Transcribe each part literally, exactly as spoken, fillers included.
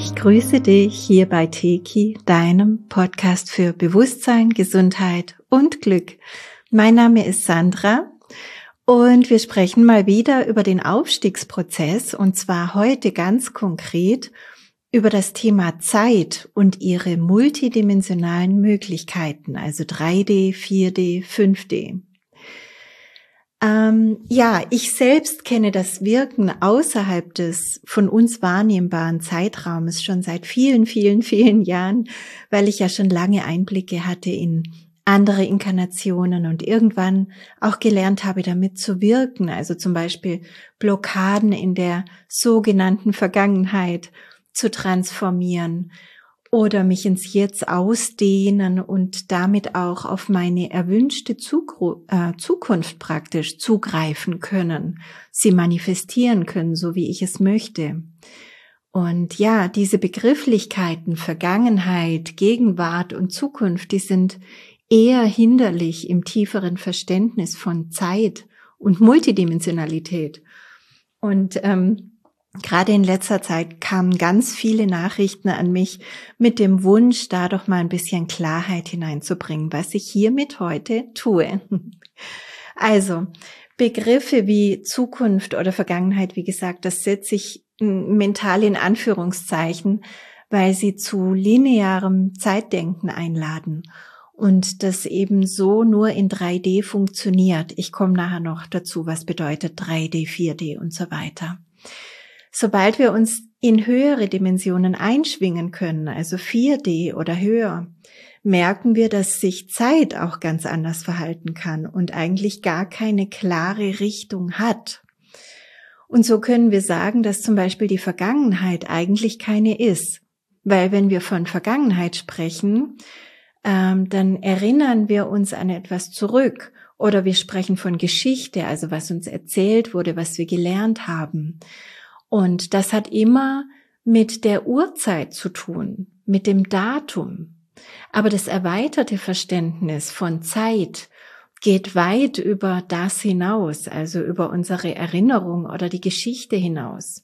Ich grüße dich hier bei Teki, deinem Podcast für Bewusstsein, Gesundheit und Glück. Mein Name ist Sandra und wir sprechen mal wieder über den Aufstiegsprozess und zwar heute ganz konkret über das Thema Zeit und ihre multidimensionalen Möglichkeiten, also drei D, vier D, fünf D. Ähm, ja, ich selbst kenne das Wirken außerhalb des von uns wahrnehmbaren Zeitraumes schon seit vielen, vielen, vielen Jahren, weil ich ja schon lange Einblicke hatte in andere Inkarnationen und irgendwann auch gelernt habe, damit zu wirken, also zum Beispiel Blockaden in der sogenannten Vergangenheit zu transformieren oder mich ins Jetzt ausdehnen und damit auch auf meine erwünschte Zukunft praktisch zugreifen können, sie manifestieren können, so wie ich es möchte. Und ja, diese Begrifflichkeiten Vergangenheit, Gegenwart und Zukunft, die sind eher hinderlich im tieferen Verständnis von Zeit und Multidimensionalität. Und ähm, Gerade in letzter Zeit kamen ganz viele Nachrichten an mich mit dem Wunsch, da doch mal ein bisschen Klarheit hineinzubringen, was ich hiermit heute tue. Also, Begriffe wie Zukunft oder Vergangenheit, wie gesagt, das setze ich mental in Anführungszeichen, weil sie zu linearem Zeitdenken einladen und das eben so nur in drei D funktioniert. Ich komme nachher noch dazu, was bedeutet drei D, vier D und so weiter. Sobald wir uns in höhere Dimensionen einschwingen können, also vier D oder höher, merken wir, dass sich Zeit auch ganz anders verhalten kann und eigentlich gar keine klare Richtung hat. Und so können wir sagen, dass zum Beispiel die Vergangenheit eigentlich keine ist. Weil wenn wir von Vergangenheit sprechen, ähm, dann erinnern wir uns an etwas zurück. Oder wir sprechen von Geschichte, also was uns erzählt wurde, was wir gelernt haben. Und das hat immer mit der Uhrzeit zu tun, mit dem Datum. Aber das erweiterte Verständnis von Zeit geht weit über das hinaus, also über unsere Erinnerung oder die Geschichte hinaus.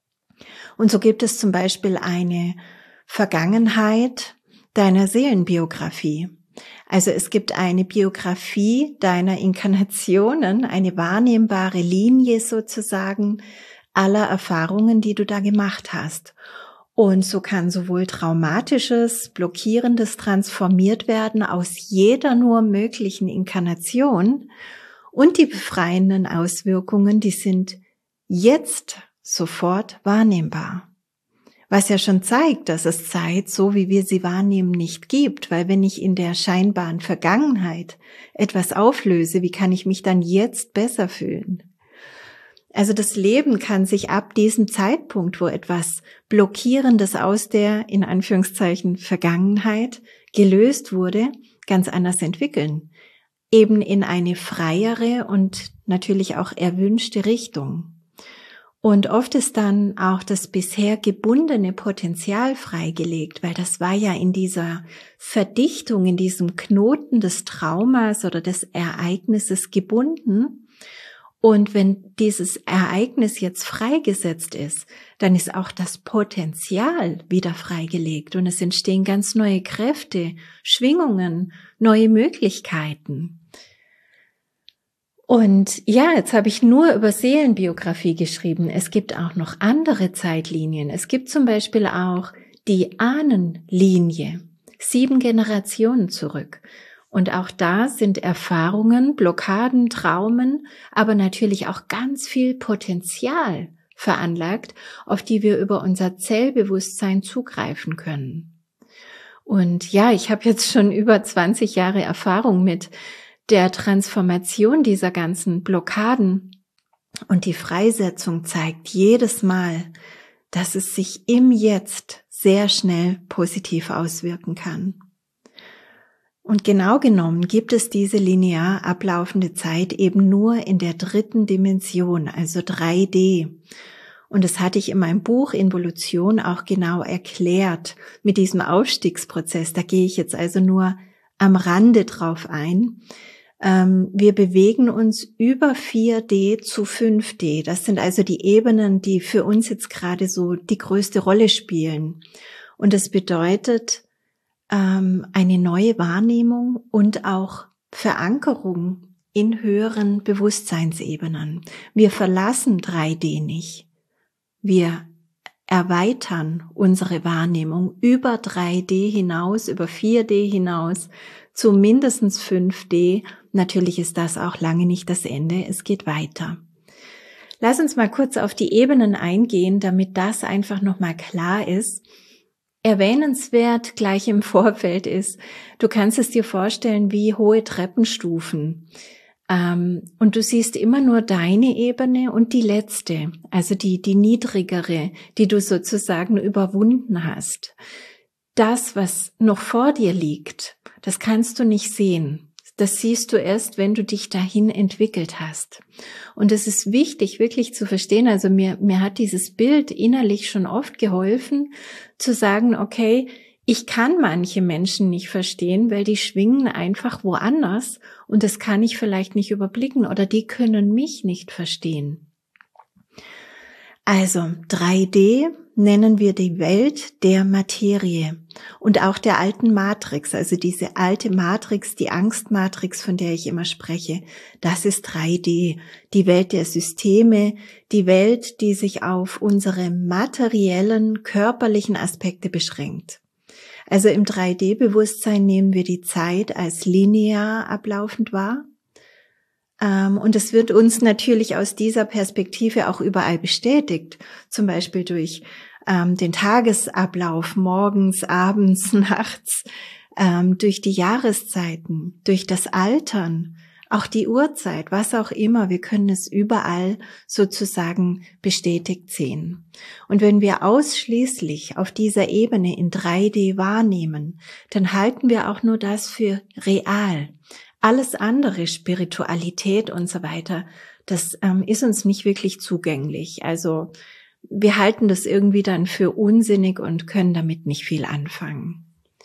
Und so gibt es zum Beispiel eine Vergangenheit deiner Seelenbiografie. Also es gibt eine Biografie deiner Inkarnationen, eine wahrnehmbare Linie sozusagen, aller Erfahrungen, die du da gemacht hast. Und so kann sowohl Traumatisches, Blockierendes transformiert werden aus jeder nur möglichen Inkarnation und die befreienden Auswirkungen, die sind jetzt sofort wahrnehmbar. Was ja schon zeigt, dass es Zeit, so wie wir sie wahrnehmen, nicht gibt, weil wenn ich in der scheinbaren Vergangenheit etwas auflöse, wie kann ich mich dann jetzt besser fühlen? Also das Leben kann sich ab diesem Zeitpunkt, wo etwas Blockierendes aus der, in Anführungszeichen, Vergangenheit gelöst wurde, ganz anders entwickeln. Eben in eine freiere und natürlich auch erwünschte Richtung. Und oft ist dann auch das bisher gebundene Potenzial freigelegt, weil das war ja in dieser Verdichtung, in diesem Knoten des Traumas oder des Ereignisses gebunden. Und wenn dieses Ereignis jetzt freigesetzt ist, dann ist auch das Potenzial wieder freigelegt und es entstehen ganz neue Kräfte, Schwingungen, neue Möglichkeiten. Und ja, jetzt habe ich nur über Seelenbiografie geschrieben. Es gibt auch noch andere Zeitlinien. Es gibt zum Beispiel auch die Ahnenlinie, sieben Generationen zurück. Und auch da sind Erfahrungen, Blockaden, Traumen, aber natürlich auch ganz viel Potenzial veranlagt, auf die wir über unser Zellbewusstsein zugreifen können. Und ja, ich habe jetzt schon über zwanzig Jahre Erfahrung mit der Transformation dieser ganzen Blockaden. Und die Freisetzung zeigt jedes Mal, dass es sich im Jetzt sehr schnell positiv auswirken kann. Und genau genommen gibt es diese linear ablaufende Zeit eben nur in der dritten Dimension, also drei D. Und das hatte ich in meinem Buch Involution auch genau erklärt mit diesem Aufstiegsprozess. Da gehe ich jetzt also nur am Rande drauf ein. Ähm, wir bewegen uns über vier D zu fünf D. Das sind also die Ebenen, die für uns jetzt gerade so die größte Rolle spielen. Und das bedeutet ähm, eine neue Wahrnehmung und auch Verankerung in höheren Bewusstseinsebenen. Wir verlassen drei D nicht. Wir erweitern unsere Wahrnehmung über drei D hinaus, über vier D hinaus, zu mindestens fünf D. Natürlich ist das auch lange nicht das Ende, es geht weiter. Lass uns mal kurz auf die Ebenen eingehen, damit das einfach nochmal klar ist. Erwähnenswert gleich im Vorfeld ist, du kannst es dir vorstellen wie hohe Treppenstufen. Ähm, und du siehst immer nur deine Ebene und die letzte, also die, die niedrigere, die du sozusagen überwunden hast. Das, was noch vor dir liegt, das kannst du nicht sehen. Das siehst du erst, wenn du dich dahin entwickelt hast. Und es ist wichtig, wirklich zu verstehen, also mir, mir hat dieses Bild innerlich schon oft geholfen, zu sagen, okay, ich kann manche Menschen nicht verstehen, weil die schwingen einfach woanders und das kann ich vielleicht nicht überblicken oder die können mich nicht verstehen. Also drei D nennen wir die Welt der Materie und auch der alten Matrix, also diese alte Matrix, die Angstmatrix, von der ich immer spreche, das ist drei D, die Welt der Systeme, die Welt, die sich auf unsere materiellen, körperlichen Aspekte beschränkt. Also im drei D-Bewusstsein nehmen wir die Zeit als linear ablaufend wahr. Und es wird uns natürlich aus dieser Perspektive auch überall bestätigt, zum Beispiel durch den Tagesablauf, morgens, abends, nachts, durch die Jahreszeiten, durch das Altern, auch die Uhrzeit, was auch immer, wir können es überall sozusagen bestätigt sehen. Und wenn wir ausschließlich auf dieser Ebene in drei D wahrnehmen, dann halten wir auch nur das für real. Alles andere, Spiritualität und so weiter, das ähm, ist uns nicht wirklich zugänglich. Also wir halten das irgendwie dann für unsinnig und können damit nicht viel anfangen.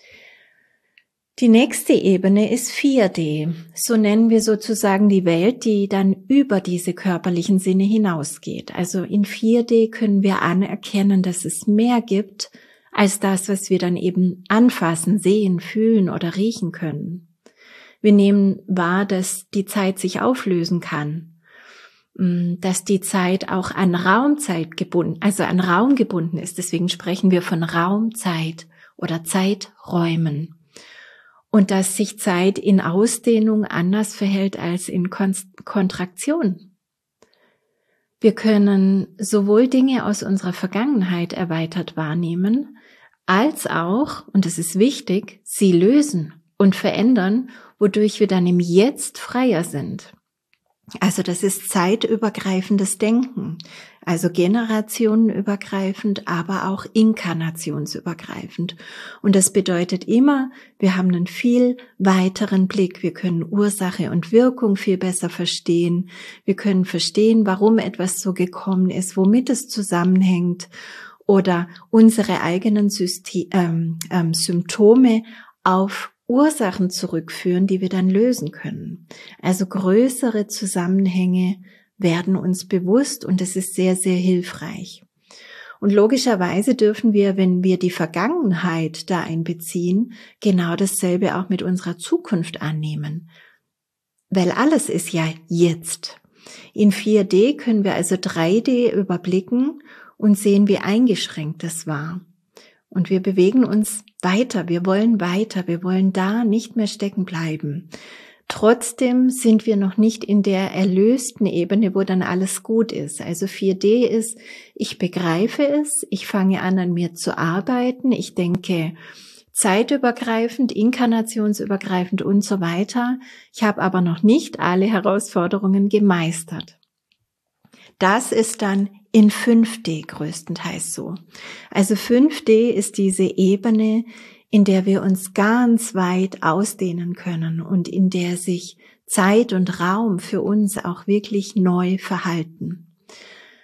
Die nächste Ebene ist vier D. So nennen wir sozusagen die Welt, die dann über diese körperlichen Sinne hinausgeht. Also in vier D können wir anerkennen, dass es mehr gibt als das, was wir dann eben anfassen, sehen, fühlen oder riechen können. Wir nehmen wahr, dass die Zeit sich auflösen kann, dass die Zeit auch an Raumzeit gebunden, also an Raum gebunden ist. Deswegen sprechen wir von Raumzeit oder Zeiträumen. Und dass sich Zeit in Ausdehnung anders verhält als in Kontraktion. Wir können sowohl Dinge aus unserer Vergangenheit erweitert wahrnehmen, als auch, und das ist wichtig, sie lösen und verändern, wodurch wir dann im Jetzt freier sind. Also das ist zeitübergreifendes Denken, also generationenübergreifend, aber auch inkarnationsübergreifend. Und das bedeutet immer, wir haben einen viel weiteren Blick. Wir können Ursache und Wirkung viel besser verstehen. Wir können verstehen, warum etwas so gekommen ist, womit es zusammenhängt oder unsere eigenen System, ähm, ähm, Symptome auf Ursachen zurückführen, die wir dann lösen können. Also größere Zusammenhänge werden uns bewusst und es ist sehr, sehr hilfreich. Und logischerweise dürfen wir, wenn wir die Vergangenheit da einbeziehen, genau dasselbe auch mit unserer Zukunft annehmen. Weil alles ist ja jetzt. In vier D können wir also drei D überblicken und sehen, wie eingeschränkt das war. Und wir bewegen uns weiter, wir wollen weiter, wir wollen da nicht mehr stecken bleiben. Trotzdem sind wir noch nicht in der erlösten Ebene, wo dann alles gut ist. Also vier D ist, ich begreife es, ich fange an, an mir zu arbeiten, ich denke zeitübergreifend, inkarnationsübergreifend und so weiter. Ich habe aber noch nicht alle Herausforderungen gemeistert. Das ist dann in fünf D größtenteils so. Also fünf D ist diese Ebene, in der wir uns ganz weit ausdehnen können und in der sich Zeit und Raum für uns auch wirklich neu verhalten.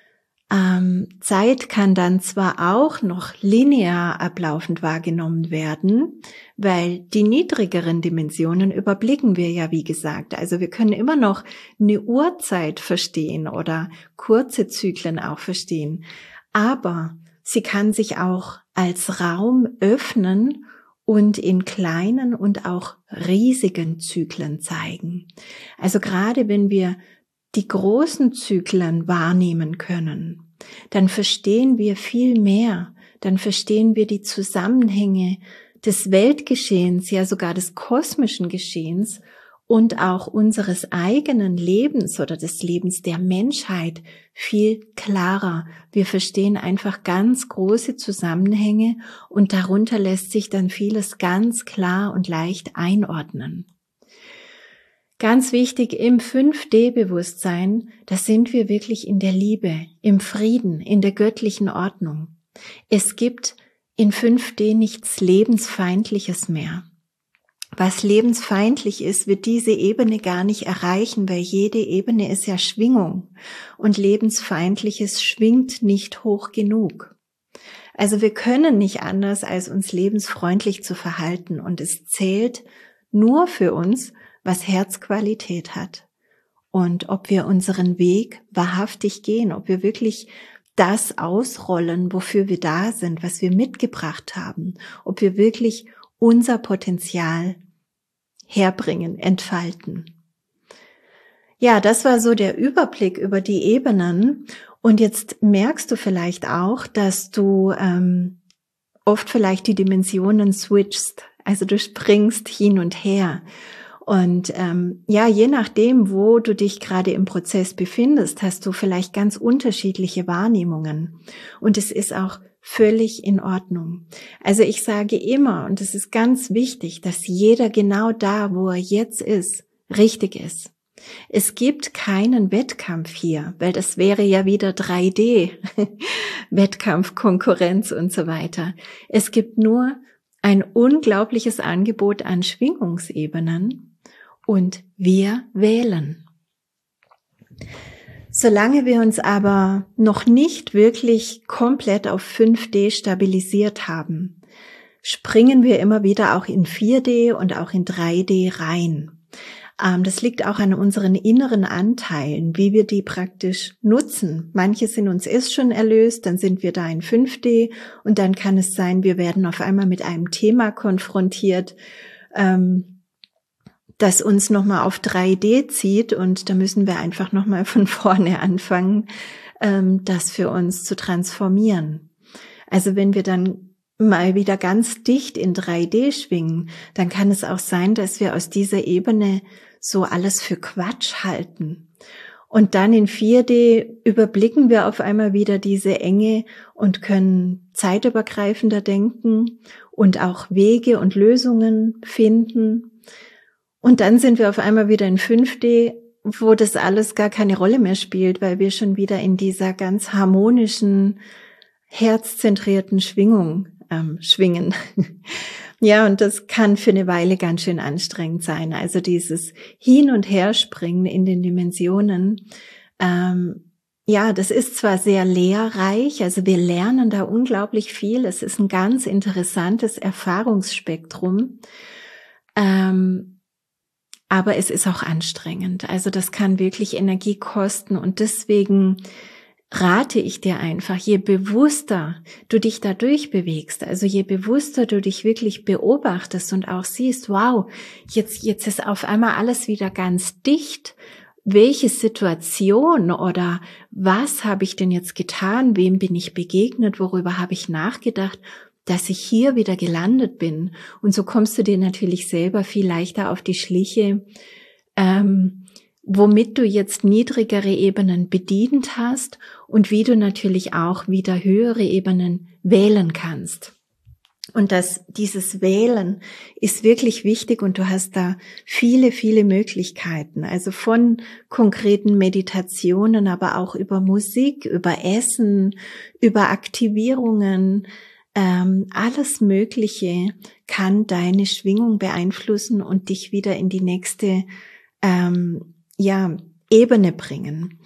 Ähm, Zeit kann dann zwar auch noch linear ablaufend wahrgenommen werden, weil die niedrigeren Dimensionen überblicken wir ja, wie gesagt. Also wir können immer noch eine Uhrzeit verstehen oder kurze Zyklen auch verstehen. Aber sie kann sich auch als Raum öffnen und in kleinen und auch riesigen Zyklen zeigen. Also gerade wenn wir die großen Zyklen wahrnehmen können, dann verstehen wir viel mehr, dann verstehen wir die Zusammenhänge des Weltgeschehens, ja sogar des kosmischen Geschehens und auch unseres eigenen Lebens oder des Lebens der Menschheit viel klarer. Wir verstehen einfach ganz große Zusammenhänge und darunter lässt sich dann vieles ganz klar und leicht einordnen. Ganz wichtig im fünf D Bewusstsein, da sind wir wirklich in der Liebe, im Frieden, in der göttlichen Ordnung. Es gibt in fünf D nichts Lebensfeindliches mehr. Was lebensfeindlich ist, wird diese Ebene gar nicht erreichen, weil jede Ebene ist ja Schwingung und Lebensfeindliches schwingt nicht hoch genug. Also wir können nicht anders, als uns lebensfreundlich zu verhalten und es zählt nur für uns, was Herzqualität hat und ob wir unseren Weg wahrhaftig gehen, ob wir wirklich das ausrollen, wofür wir da sind, was wir mitgebracht haben, ob wir wirklich unser Potenzial herbringen, entfalten. Ja, das war so der Überblick über die Ebenen und jetzt merkst du vielleicht auch, dass du ähm, oft vielleicht die Dimensionen switchst, also du springst hin und her. Und ähm, ja, je nachdem, wo du dich gerade im Prozess befindest, hast du vielleicht ganz unterschiedliche Wahrnehmungen. Und es ist auch völlig in Ordnung. Also ich sage immer, und es ist ganz wichtig, dass jeder genau da, wo er jetzt ist, richtig ist. Es gibt keinen Wettkampf hier, weil das wäre ja wieder drei D, Wettkampf, Konkurrenz und so weiter. Es gibt nur ein unglaubliches Angebot an Schwingungsebenen. Und wir wählen. Solange wir uns aber noch nicht wirklich komplett auf fünf D stabilisiert haben, springen wir immer wieder auch in vier D und auch in drei D rein. Das liegt auch an unseren inneren Anteilen, wie wir die praktisch nutzen. Manche sind uns erst schon erlöst, dann sind wir da in fünf D und dann kann es sein, wir werden auf einmal mit einem Thema konfrontiert, das uns nochmal auf drei D zieht und da müssen wir einfach nochmal von vorne anfangen, das für uns zu transformieren. Also wenn wir dann mal wieder ganz dicht in drei D schwingen, dann kann es auch sein, dass wir aus dieser Ebene so alles für Quatsch halten. Und dann in vier D überblicken wir auf einmal wieder diese Enge und können zeitübergreifender denken und auch Wege und Lösungen finden. Und dann sind wir auf einmal wieder in fünf D, wo das alles gar keine Rolle mehr spielt, weil wir schon wieder in dieser ganz harmonischen, herzzentrierten Schwingung ähm, schwingen. Ja, und das kann für eine Weile ganz schön anstrengend sein. Also dieses Hin- und Herspringen in den Dimensionen, ähm, ja, das ist zwar sehr lehrreich, also wir lernen da unglaublich viel. Es ist ein ganz interessantes Erfahrungsspektrum. Ähm, Aber es ist auch anstrengend. Also das kann wirklich Energie kosten und deswegen rate ich dir einfach, je bewusster du dich da durchbewegst, also je bewusster du dich wirklich beobachtest und auch siehst, wow, jetzt, jetzt ist auf einmal alles wieder ganz dicht. Welche Situation oder was habe ich denn jetzt getan? Wem bin ich begegnet? Worüber habe ich nachgedacht? Dass ich hier wieder gelandet bin. Und so kommst du dir natürlich selber viel leichter auf die Schliche, ähm, womit du jetzt niedrigere Ebenen bedient hast und wie du natürlich auch wieder höhere Ebenen wählen kannst. Und das, dieses Wählen ist wirklich wichtig und du hast da viele, viele Möglichkeiten. Also von konkreten Meditationen, aber auch über Musik, über Essen, über Aktivierungen, Ähm, alles Mögliche kann deine Schwingung beeinflussen und dich wieder in die nächste ähm, ja, Ebene bringen.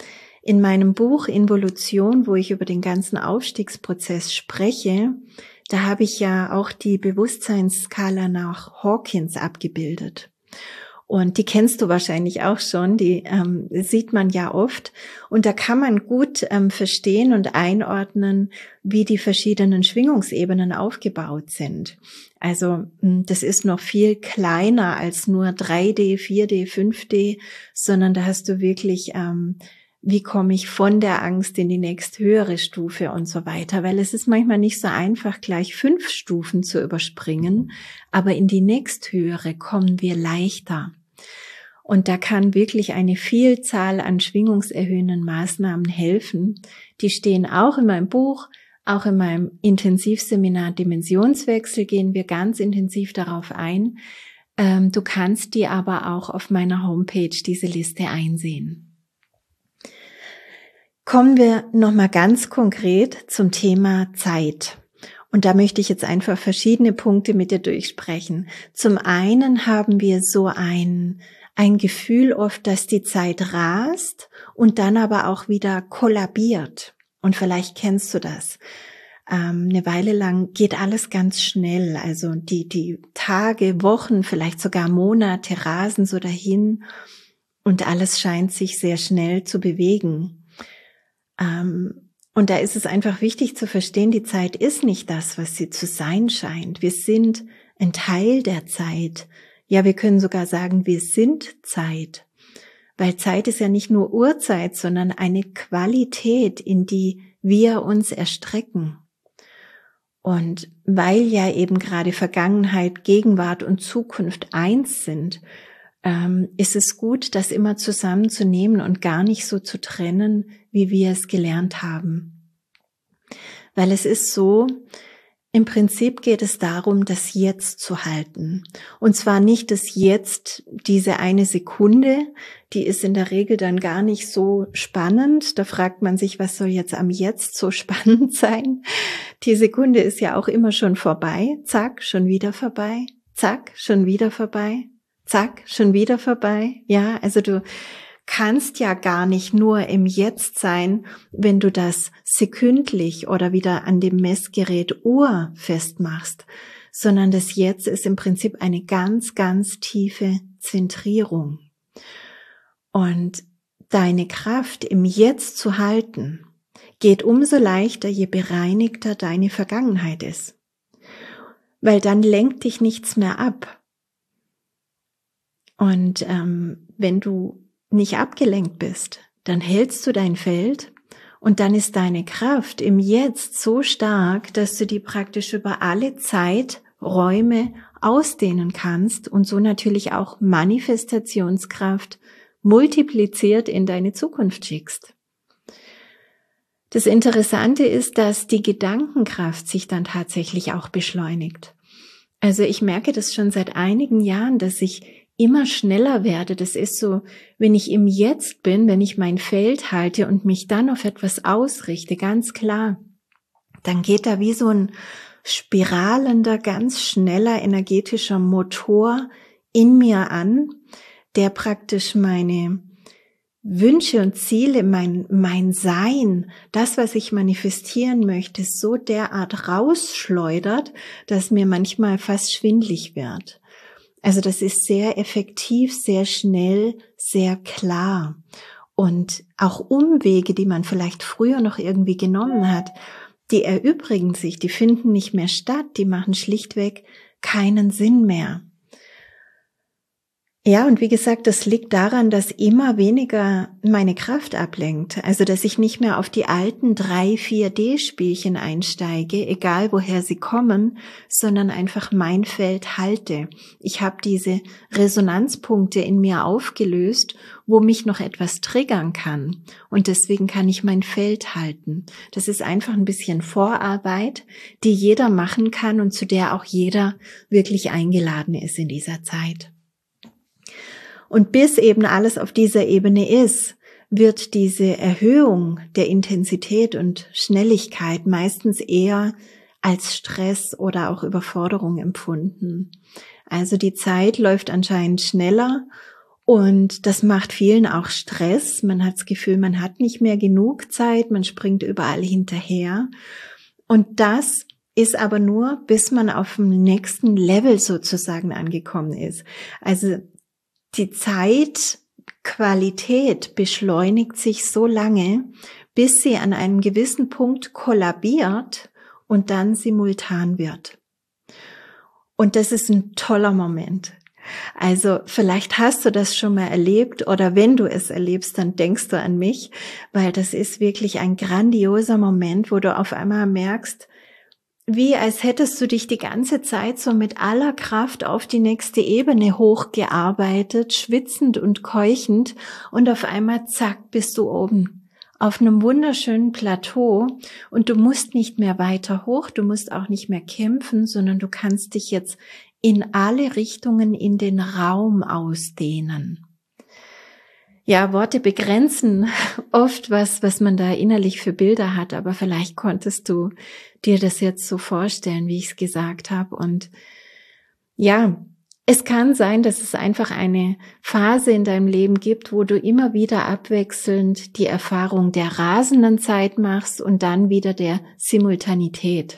In meinem Buch Involution, wo ich über den ganzen Aufstiegsprozess spreche, da habe ich ja auch die Bewusstseinsskala nach Hawkins abgebildet. Und die kennst du wahrscheinlich auch schon, die ähm, sieht man ja oft. Und da kann man gut ähm, verstehen und einordnen, wie die verschiedenen Schwingungsebenen aufgebaut sind. Also das ist noch viel kleiner als nur drei D, vier D, fünf D, sondern da hast du wirklich, ähm, wie komme ich von der Angst in die nächsthöhere Stufe und so weiter. Weil es ist manchmal nicht so einfach, gleich fünf Stufen zu überspringen, aber in die nächsthöhere kommen wir leichter. Und da kann wirklich eine Vielzahl an schwingungserhöhenden Maßnahmen helfen. Die stehen auch in meinem Buch, auch in meinem Intensivseminar Dimensionswechsel gehen wir ganz intensiv darauf ein. Ähm, du kannst die aber auch auf meiner Homepage diese Liste einsehen. Kommen wir nochmal ganz konkret zum Thema Zeit. Und da möchte ich jetzt einfach verschiedene Punkte mit dir durchsprechen. Zum einen haben wir so ein, ein Gefühl oft, dass die Zeit rast und dann aber auch wieder kollabiert. Und vielleicht kennst du das. Ähm, eine Weile lang geht alles ganz schnell. Also die, die Tage, Wochen, vielleicht sogar Monate rasen so dahin und alles scheint sich sehr schnell zu bewegen. Ähm, und da ist es einfach wichtig zu verstehen, die Zeit ist nicht das, was sie zu sein scheint. Wir sind ein Teil der Zeit. Ja, wir können sogar sagen, wir sind Zeit. Weil Zeit ist ja nicht nur Uhrzeit, sondern eine Qualität, in die wir uns erstrecken. Und weil ja eben gerade Vergangenheit, Gegenwart und Zukunft eins sind, ähm, ist es gut, das immer zusammenzunehmen und gar nicht so zu trennen, wie wir es gelernt haben. Weil es ist so, im Prinzip geht es darum, das Jetzt zu halten. Und zwar nicht das Jetzt, diese eine Sekunde, die ist in der Regel dann gar nicht so spannend. Da fragt man sich, was soll jetzt am Jetzt so spannend sein? Die Sekunde ist ja auch immer schon vorbei. Zack, schon wieder vorbei. Zack, schon wieder vorbei. Zack, schon wieder vorbei. Ja, also du kannst ja gar nicht nur im Jetzt sein, wenn du das sekündlich oder wieder an dem Messgerät Uhr festmachst, sondern das Jetzt ist im Prinzip eine ganz, ganz tiefe Zentrierung. Und deine Kraft im Jetzt zu halten, geht umso leichter, je bereinigter deine Vergangenheit ist. Weil dann lenkt dich nichts mehr ab. Und ähm, wenn du nicht abgelenkt bist, dann hältst du dein Feld und dann ist deine Kraft im Jetzt so stark, dass du die praktisch über alle Zeiträume ausdehnen kannst und so natürlich auch Manifestationskraft multipliziert in deine Zukunft schickst. Das Interessante ist, dass die Gedankenkraft sich dann tatsächlich auch beschleunigt. Also ich merke das schon seit einigen Jahren, dass ich immer schneller werde. Das ist so, wenn ich im Jetzt bin, wenn ich mein Feld halte und mich dann auf etwas ausrichte, ganz klar, dann geht da wie so ein spiralender, ganz schneller energetischer Motor in mir an, der praktisch meine Wünsche und Ziele, mein, mein Sein, das, was ich manifestieren möchte, so derart rausschleudert, dass mir manchmal fast schwindlig wird. Also das ist sehr effektiv, sehr schnell, sehr klar. Und auch Umwege, die man vielleicht früher noch irgendwie genommen hat, die erübrigen sich, die finden nicht mehr statt, die machen schlichtweg keinen Sinn mehr. Ja, und wie gesagt, das liegt daran, dass immer weniger meine Kraft ablenkt. Also, dass ich nicht mehr auf die alten drei vier D Spielchen einsteige, egal woher sie kommen, sondern einfach mein Feld halte. Ich habe diese Resonanzpunkte in mir aufgelöst, wo mich noch etwas triggern kann. Und deswegen kann ich mein Feld halten. Das ist einfach ein bisschen Vorarbeit, die jeder machen kann und zu der auch jeder wirklich eingeladen ist in dieser Zeit. Und bis eben alles auf dieser Ebene ist, wird diese Erhöhung der Intensität und Schnelligkeit meistens eher als Stress oder auch Überforderung empfunden. Also die Zeit läuft anscheinend schneller Und das macht vielen auch Stress. Man hat das Gefühl, man hat nicht mehr genug Zeit, man springt überall hinterher. Und das ist aber nur, bis man auf dem nächsten Level sozusagen angekommen ist. Also die Zeitqualität beschleunigt sich so lange, bis sie an einem gewissen Punkt kollabiert und dann simultan wird. Und das ist ein toller Moment. Also vielleicht hast du das schon mal erlebt oder wenn du es erlebst, dann denkst du an mich, weil das ist wirklich ein grandioser Moment, wo du auf einmal merkst, wie als hättest du dich die ganze Zeit so mit aller Kraft auf die nächste Ebene hochgearbeitet, schwitzend und keuchend und auf einmal zack, bist du oben auf einem wunderschönen Plateau und du musst nicht mehr weiter hoch, du musst auch nicht mehr kämpfen, sondern du kannst dich jetzt in alle Richtungen in den Raum ausdehnen. Ja, Worte begrenzen oft was, was man da innerlich für Bilder hat, aber vielleicht konntest du dir das jetzt so vorstellen, wie ich es gesagt habe. Und ja, es kann sein, dass es einfach eine Phase in deinem Leben gibt, wo du immer wieder abwechselnd die Erfahrung der rasenden Zeit machst und dann wieder der Simultanität.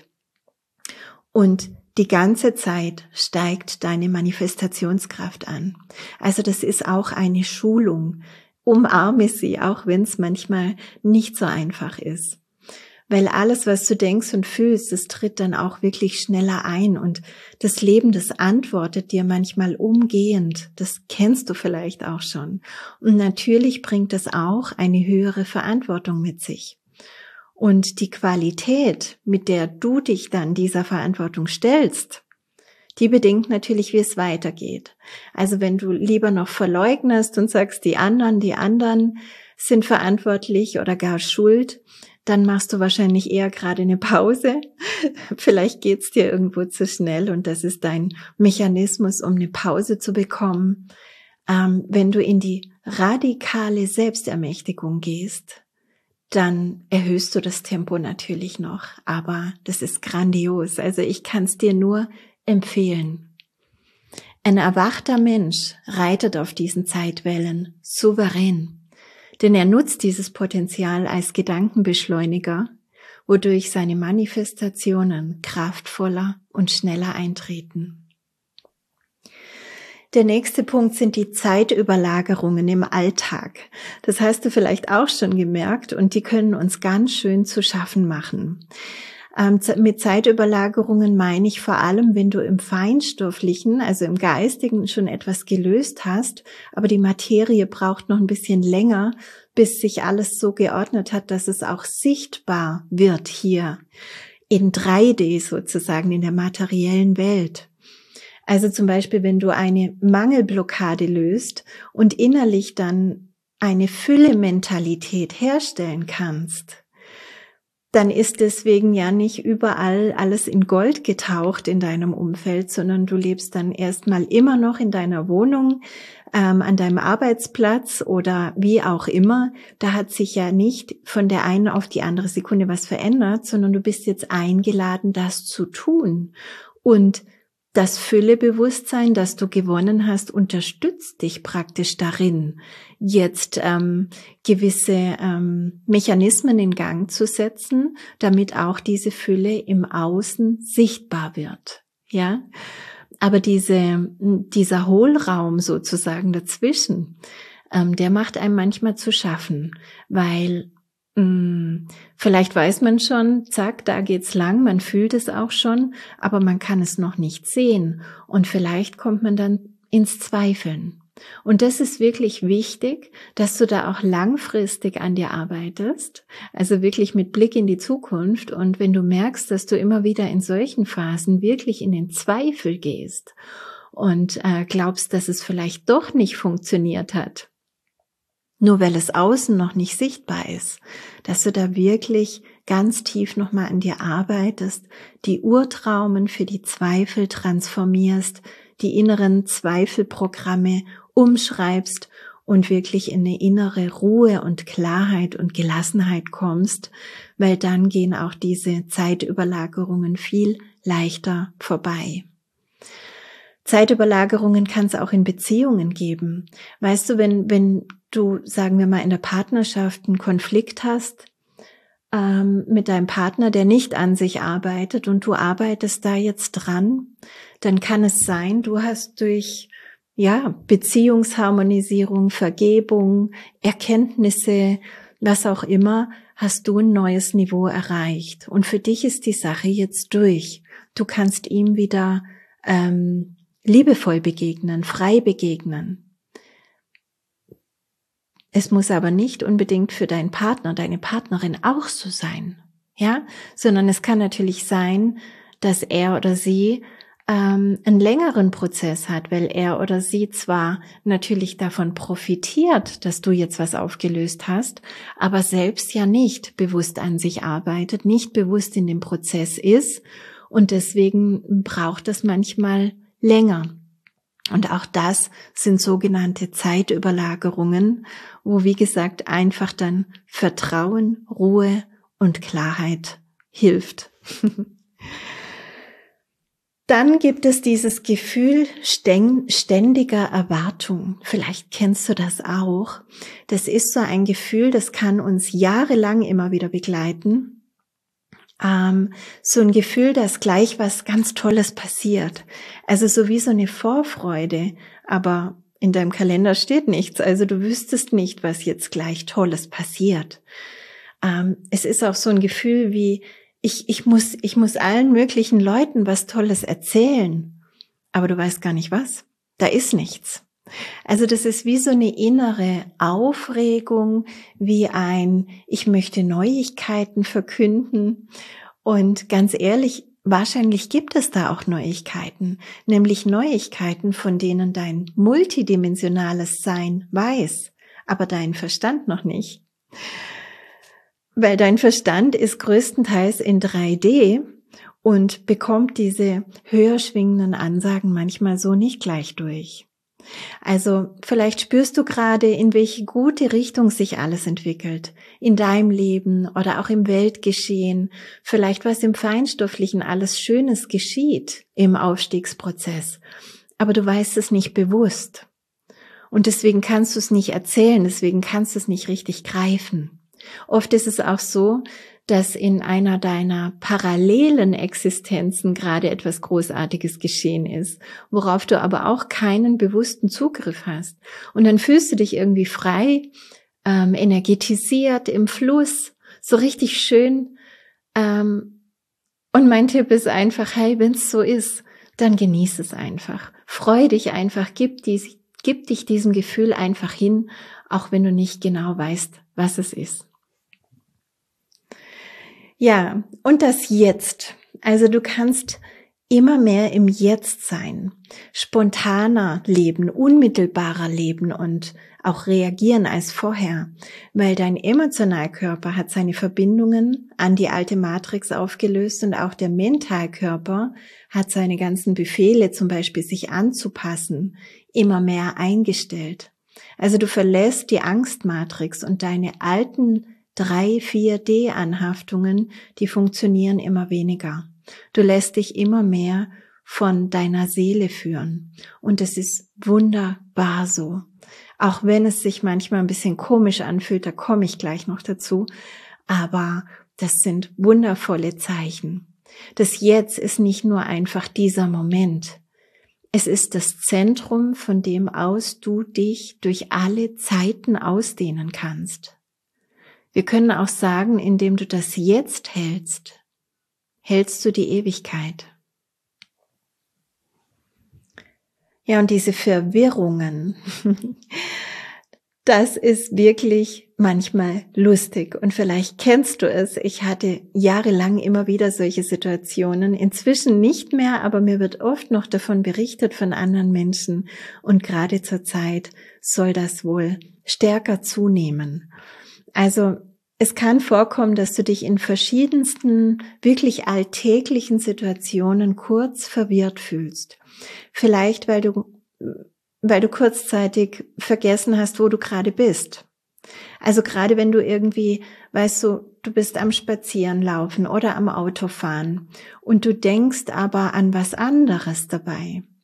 Und die ganze Zeit steigt deine Manifestationskraft an. Also das ist auch eine Schulung. Umarme sie, auch wenn es manchmal nicht so einfach ist. Weil alles, was du denkst und fühlst, das tritt dann auch wirklich schneller ein. Und das Leben, das antwortet dir manchmal umgehend. Das kennst du vielleicht auch schon. Und natürlich bringt das auch eine höhere Verantwortung mit sich. Und die Qualität, mit der du dich dann dieser Verantwortung stellst, die bedingt natürlich, wie es weitergeht. Also wenn du lieber noch verleugnest und sagst, die anderen, die anderen sind verantwortlich oder gar schuld, dann machst du wahrscheinlich eher gerade eine Pause. Vielleicht geht's dir irgendwo zu schnell und das ist dein Mechanismus, um eine Pause zu bekommen. Ähm, wenn du in die radikale Selbstermächtigung gehst, dann erhöhst du das Tempo natürlich noch, aber das ist grandios. Also ich kann es dir nur empfehlen. Ein erwachter Mensch reitet auf diesen Zeitwellen souverän, denn er nutzt dieses Potenzial als Gedankenbeschleuniger, wodurch seine Manifestationen kraftvoller und schneller eintreten. Der nächste Punkt sind die Zeitüberlagerungen im Alltag. Das hast du vielleicht auch schon gemerkt und die können uns ganz schön zu schaffen machen. Ähm, mit Zeitüberlagerungen meine ich vor allem, wenn du im Feinstofflichen, also im Geistigen schon etwas gelöst hast, aber die Materie braucht noch ein bisschen länger, bis sich alles so geordnet hat, dass es auch sichtbar wird hier in drei D sozusagen in der materiellen Welt. Also zum Beispiel, wenn du eine Mangelblockade löst und innerlich dann eine Fülle-Mentalität herstellen kannst, dann ist deswegen ja nicht überall alles in Gold getaucht in deinem Umfeld, sondern du lebst dann erstmal immer noch in deiner Wohnung, ähm, an deinem Arbeitsplatz oder wie auch immer. Da hat sich ja nicht von der einen auf die andere Sekunde was verändert, sondern du bist jetzt eingeladen, das zu tun. Und das Füllebewusstsein, das du gewonnen hast, unterstützt dich praktisch darin, jetzt ähm, gewisse ähm, Mechanismen in Gang zu setzen, damit auch diese Fülle im Außen sichtbar wird. Ja, aber diese dieser Hohlraum sozusagen dazwischen, ähm, der macht einem manchmal zu schaffen, weil vielleicht weiß man schon, zack, da geht's lang, man fühlt es auch schon, aber man kann es noch nicht sehen und vielleicht kommt man dann ins Zweifeln. Und das ist wirklich wichtig, dass du da auch langfristig an dir arbeitest, also wirklich mit Blick in die Zukunft und wenn du merkst, dass du immer wieder in solchen Phasen wirklich in den Zweifel gehst und äh, glaubst, dass es vielleicht doch nicht funktioniert hat, nur weil es außen noch nicht sichtbar ist, dass du da wirklich ganz tief nochmal an dir arbeitest, die Urtraumen für die Zweifel transformierst, die inneren Zweifelprogramme umschreibst und wirklich in eine innere Ruhe und Klarheit und Gelassenheit kommst, weil dann gehen auch diese Zeitüberlagerungen viel leichter vorbei. Zeitüberlagerungen kann es auch in Beziehungen geben. Weißt du, wenn, wenn du, sagen wir mal, in der Partnerschaft einen Konflikt hast, ähm, mit deinem Partner, der nicht an sich arbeitet und du arbeitest da jetzt dran, dann kann es sein, du hast durch, ja, Beziehungsharmonisierung, Vergebung, Erkenntnisse, was auch immer, hast du ein neues Niveau erreicht. Und für dich ist die Sache jetzt durch. Du kannst ihm wieder ähm, liebevoll begegnen, frei begegnen. Es muss aber nicht unbedingt für deinen Partner, deine Partnerin auch so sein, ja, sondern es kann natürlich sein, dass er oder sie ähm, einen längeren Prozess hat, weil er oder sie zwar natürlich davon profitiert, dass du jetzt was aufgelöst hast, aber selbst ja nicht bewusst an sich arbeitet, nicht bewusst in dem Prozess ist und deswegen braucht es manchmal länger. Und auch das sind sogenannte Zeitüberlagerungen, wo, wie gesagt, einfach dann Vertrauen, Ruhe und Klarheit hilft. Dann gibt es dieses Gefühl ständiger Erwartung. Vielleicht kennst du das auch. Das ist so ein Gefühl, das kann uns jahrelang immer wieder begleiten. Ähm, so ein Gefühl, dass gleich was ganz Tolles passiert. Also so wie so eine Vorfreude, aber in deinem Kalender steht nichts, also du wüsstest nicht, was jetzt gleich Tolles passiert. Ähm, es ist auch so ein Gefühl wie, ich, ich muss, ich muss allen möglichen Leuten was Tolles erzählen, aber du weißt gar nicht was. Da ist nichts. Also das ist wie so eine innere Aufregung, wie ein, ich möchte Neuigkeiten verkünden. Und ganz ehrlich, wahrscheinlich gibt es da auch Neuigkeiten, nämlich Neuigkeiten, von denen dein multidimensionales Sein weiß, aber dein Verstand noch nicht. Weil dein Verstand ist größtenteils in drei D und bekommt diese höher schwingenden Ansagen manchmal so nicht gleich durch. Also vielleicht spürst du gerade, in welche gute Richtung sich alles entwickelt, in deinem Leben oder auch im Weltgeschehen, vielleicht was im Feinstofflichen alles Schönes geschieht im Aufstiegsprozess, aber du weißt es nicht bewusst. Und deswegen kannst du es nicht erzählen, deswegen kannst du es nicht richtig greifen. Oft ist es auch so, dass in einer deiner parallelen Existenzen gerade etwas Großartiges geschehen ist, worauf du aber auch keinen bewussten Zugriff hast. Und dann fühlst du dich irgendwie frei, ähm, energetisiert, im Fluss, so richtig schön. Ähm, und mein Tipp ist einfach, hey, wenn es so ist, dann genieß es einfach. Freu dich einfach, gib, dies, gib dich diesem Gefühl einfach hin, auch wenn du nicht genau weißt, was es ist. Ja, und das Jetzt. Also du kannst immer mehr im Jetzt sein, spontaner leben, unmittelbarer leben und auch reagieren als vorher, weil dein Emotionalkörper hat seine Verbindungen an die alte Matrix aufgelöst und auch der Mentalkörper hat seine ganzen Befehle, zum Beispiel sich anzupassen, immer mehr eingestellt. Also du verlässt die Angstmatrix und deine alten drei, vier D-Anhaftungen, die funktionieren immer weniger. Du lässt dich immer mehr von deiner Seele führen. Und es ist wunderbar so. Auch wenn es sich manchmal ein bisschen komisch anfühlt, da komme ich gleich noch dazu. Aber das sind wundervolle Zeichen. Das Jetzt ist nicht nur einfach dieser Moment. Es ist das Zentrum, von dem aus du dich durch alle Zeiten ausdehnen kannst. Wir können auch sagen, indem du das Jetzt hältst, hältst du die Ewigkeit. Ja, und diese Verwirrungen, das ist wirklich manchmal lustig und vielleicht kennst du es. Ich hatte jahrelang immer wieder solche Situationen, inzwischen nicht mehr, aber mir wird oft noch davon berichtet von anderen Menschen und gerade zur Zeit soll das wohl stärker zunehmen. Also es kann vorkommen, dass du dich in verschiedensten, wirklich alltäglichen Situationen kurz verwirrt fühlst. Vielleicht, weil du, weil du kurzzeitig vergessen hast, wo du gerade bist. Also gerade wenn du irgendwie, weißt du, du bist am Spazierenlaufen oder am Autofahren und du denkst aber an was anderes dabei.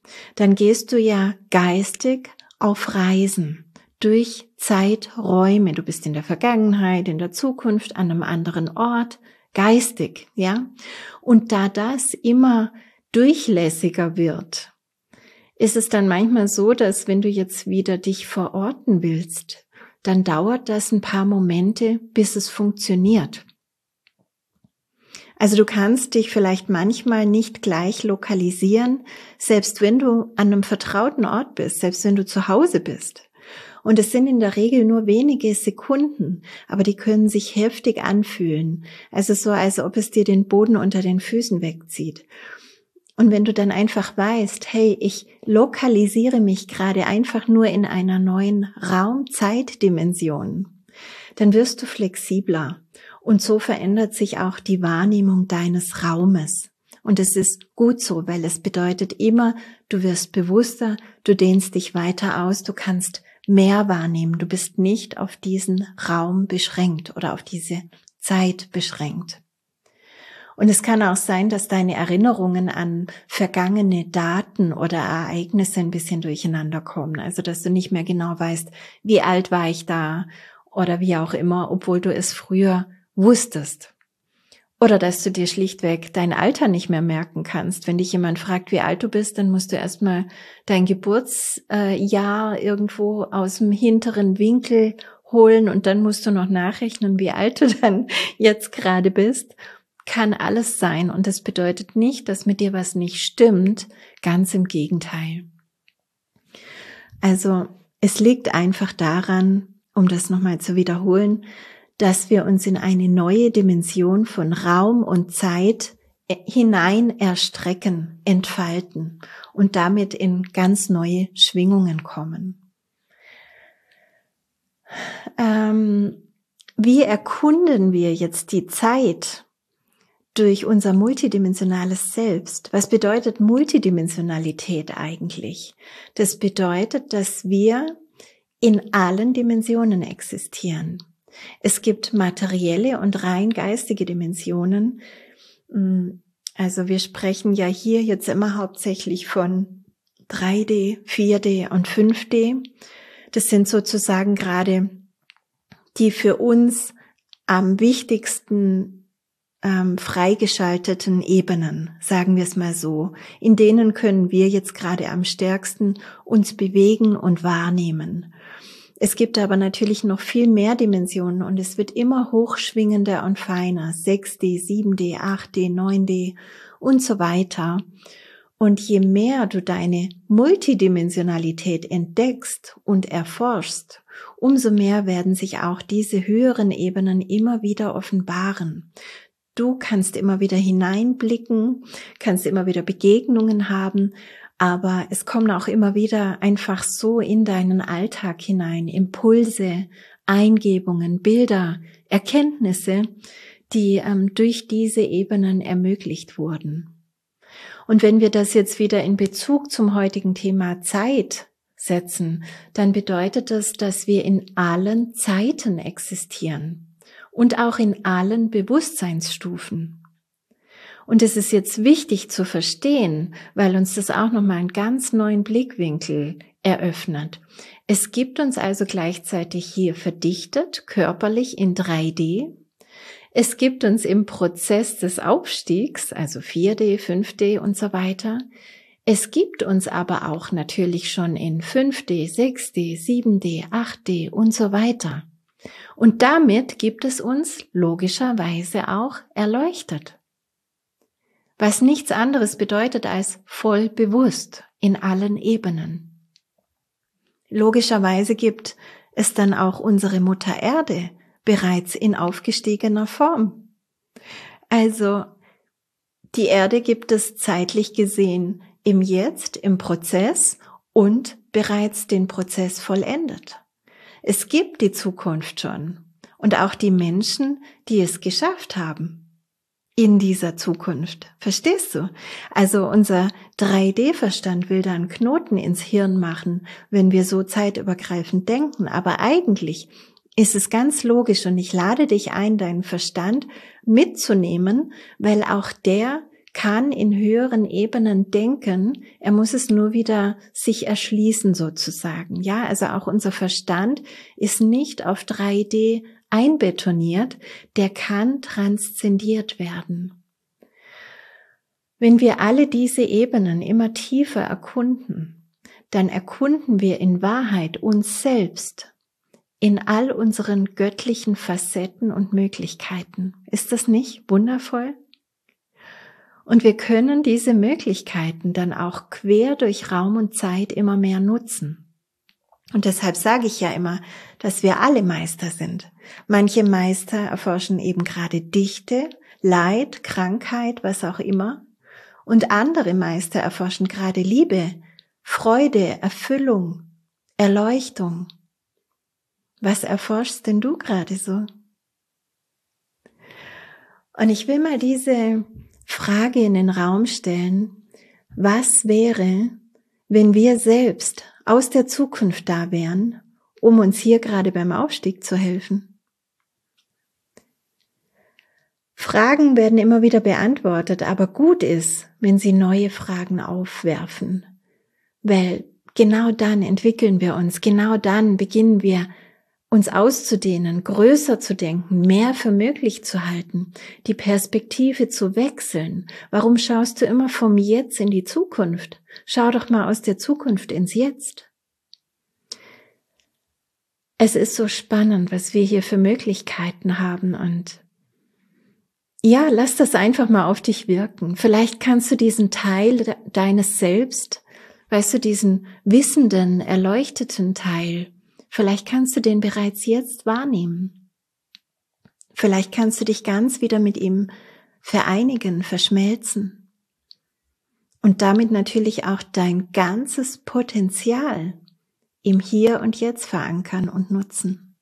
dann gehst du ja geistig auf Reisen durch Zeiträume. Du bist in der Vergangenheit, in der Zukunft, an einem anderen Ort, geistig, ja. Und da das immer durchlässiger wird, ist es dann manchmal so, dass wenn du jetzt wieder dich verorten willst, dann dauert das ein paar Momente, bis es funktioniert. Also du kannst dich vielleicht manchmal nicht gleich lokalisieren, selbst wenn du an einem vertrauten Ort bist, selbst wenn du zu Hause bist. Und es sind in der Regel nur wenige Sekunden, aber die können sich heftig anfühlen. Also so, als ob es dir den Boden unter den Füßen wegzieht. Und wenn du dann einfach weißt, hey, ich lokalisiere mich gerade einfach nur in einer neuen Raum-Zeit-Dimension, dann wirst du flexibler. Und so verändert sich auch die Wahrnehmung deines Raumes. Und es ist gut so, weil es bedeutet immer, du wirst bewusster, du dehnst dich weiter aus, du kannst mehr wahrnehmen. Du bist nicht auf diesen Raum beschränkt oder auf diese Zeit beschränkt. Und es kann auch sein, dass deine Erinnerungen an vergangene Daten oder Ereignisse ein bisschen durcheinander kommen. Also, dass du nicht mehr genau weißt, wie alt war ich da oder wie auch immer, obwohl du es früher wusstest. Oder dass du dir schlichtweg dein Alter nicht mehr merken kannst. Wenn dich jemand fragt, wie alt du bist, dann musst du erstmal dein Geburtsjahr irgendwo aus dem hinteren Winkel holen und dann musst du noch nachrechnen, wie alt du dann jetzt gerade bist. Kann alles sein und das bedeutet nicht, dass mit dir was nicht stimmt, ganz im Gegenteil. Also es liegt einfach daran, um das nochmal zu wiederholen, dass wir uns in eine neue Dimension von Raum und Zeit hinein erstrecken, entfalten und damit in ganz neue Schwingungen kommen. Ähm, wie erkunden wir jetzt die Zeit durch unser multidimensionales Selbst? Was bedeutet Multidimensionalität eigentlich? Das bedeutet, dass wir in allen Dimensionen existieren. Es gibt materielle und rein geistige Dimensionen. Also wir sprechen ja hier jetzt immer hauptsächlich von drei D, vier D und fünf D. Das sind sozusagen gerade die für uns am wichtigsten ähm, freigeschalteten Ebenen, sagen wir es mal so. In denen können wir jetzt gerade am stärksten uns bewegen und wahrnehmen. Es gibt aber natürlich noch viel mehr Dimensionen und es wird immer hochschwingender und feiner. sechs D, sieben D, acht D, neun D und so weiter. Und je mehr du deine Multidimensionalität entdeckst und erforschst, umso mehr werden sich auch diese höheren Ebenen immer wieder offenbaren. Du kannst immer wieder hineinblicken, kannst immer wieder Begegnungen haben, aber es kommen auch immer wieder einfach so in deinen Alltag hinein Impulse, Eingebungen, Bilder, Erkenntnisse, die ähm, durch diese Ebenen ermöglicht wurden. Und wenn wir das jetzt wieder in Bezug zum heutigen Thema Zeit setzen, dann bedeutet das, dass wir in allen Zeiten existieren und auch in allen Bewusstseinsstufen. Und es ist jetzt wichtig zu verstehen, weil uns das auch nochmal einen ganz neuen Blickwinkel eröffnet. Es gibt uns also gleichzeitig hier verdichtet, körperlich in drei D. Es gibt uns im Prozess des Aufstiegs, also vier D, fünf D und so weiter. Es gibt uns aber auch natürlich schon in fünf D, sechs D, sieben D, acht D und so weiter. Und damit gibt es uns logischerweise auch erleuchtet. Was nichts anderes bedeutet als voll bewusst in allen Ebenen. Logischerweise gibt es dann auch unsere Mutter Erde bereits in aufgestiegener Form. Also die Erde gibt es zeitlich gesehen im Jetzt, im Prozess und bereits den Prozess vollendet. Es gibt die Zukunft schon und auch die Menschen, die es geschafft haben. In dieser Zukunft. Verstehst du? Also unser drei D-Verstand will da einen Knoten ins Hirn machen, wenn wir so zeitübergreifend denken. Aber eigentlich ist es ganz logisch und ich lade dich ein, deinen Verstand mitzunehmen, weil auch der kann in höheren Ebenen denken, er muss es nur wieder sich erschließen sozusagen. Ja, also auch unser Verstand ist nicht auf drei D einbetoniert, der kann transzendiert werden. Wenn wir alle diese Ebenen immer tiefer erkunden, dann erkunden wir in Wahrheit uns selbst in all unseren göttlichen Facetten und Möglichkeiten. Ist das nicht wundervoll? Und wir können diese Möglichkeiten dann auch quer durch Raum und Zeit immer mehr nutzen. Und deshalb sage ich ja immer, dass wir alle Meister sind. Manche Meister erforschen eben gerade Dichte, Leid, Krankheit, was auch immer. Und andere Meister erforschen gerade Liebe, Freude, Erfüllung, Erleuchtung. Was erforschst denn du gerade so? Und ich will mal diese Frage in den Raum stellen, was wäre, wenn wir selbst aus der Zukunft da wären, um uns hier gerade beim Aufstieg zu helfen? Fragen werden immer wieder beantwortet, aber gut ist, wenn sie neue Fragen aufwerfen, weil genau dann entwickeln wir uns, genau dann beginnen wir uns auszudehnen, größer zu denken, mehr für möglich zu halten, die Perspektive zu wechseln. Warum schaust du immer vom Jetzt in die Zukunft? Schau doch mal aus der Zukunft ins Jetzt. Es ist so spannend, was wir hier für Möglichkeiten haben und ja, lass das einfach mal auf dich wirken. Vielleicht kannst du diesen Teil deines Selbst, weißt du, diesen wissenden, erleuchteten Teil, vielleicht kannst du den bereits jetzt wahrnehmen. Vielleicht kannst du dich ganz wieder mit ihm vereinigen, verschmelzen. Und damit natürlich auch dein ganzes Potenzial im Hier und Jetzt verankern und nutzen.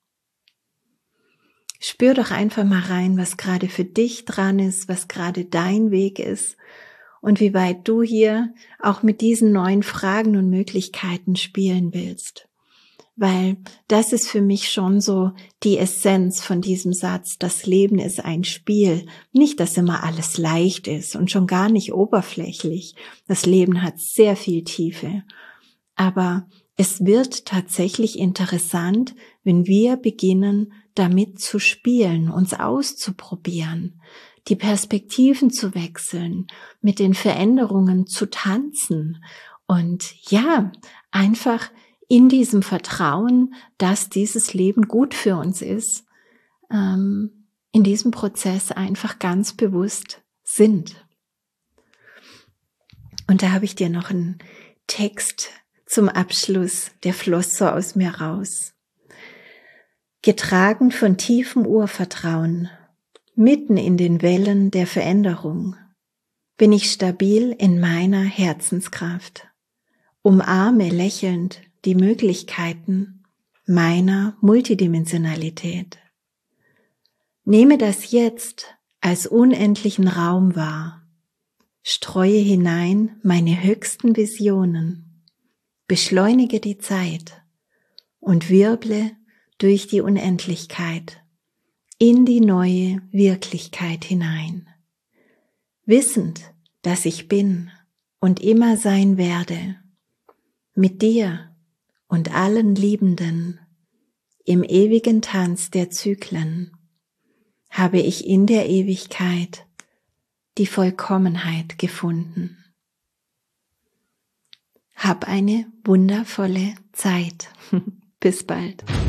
Spür doch einfach mal rein, was gerade für dich dran ist, was gerade dein Weg ist und wie weit du hier auch mit diesen neuen Fragen und Möglichkeiten spielen willst. Weil das ist für mich schon so die Essenz von diesem Satz, das Leben ist ein Spiel. Nicht, dass immer alles leicht ist und schon gar nicht oberflächlich. Das Leben hat sehr viel Tiefe. Aber es wird tatsächlich interessant, wenn wir beginnen, damit zu spielen, uns auszuprobieren, die Perspektiven zu wechseln, mit den Veränderungen zu tanzen und ja, einfach in diesem Vertrauen, dass dieses Leben gut für uns ist, ähm, in diesem Prozess einfach ganz bewusst sind. Und da habe ich dir noch einen Text zum Abschluss, der floss so aus mir raus. Getragen von tiefem Urvertrauen, mitten in den Wellen der Veränderung, bin ich stabil in meiner Herzenskraft, umarme lächelnd die Möglichkeiten meiner Multidimensionalität. Nehme das Jetzt als unendlichen Raum wahr, streue hinein meine höchsten Visionen, beschleunige die Zeit und wirble durch die Unendlichkeit in die neue Wirklichkeit hinein, wissend, dass ich bin und immer sein werde, mit dir und allen Liebenden im ewigen Tanz der Zyklen habe ich in der Ewigkeit die Vollkommenheit gefunden. Hab eine wundervolle Zeit. Bis bald.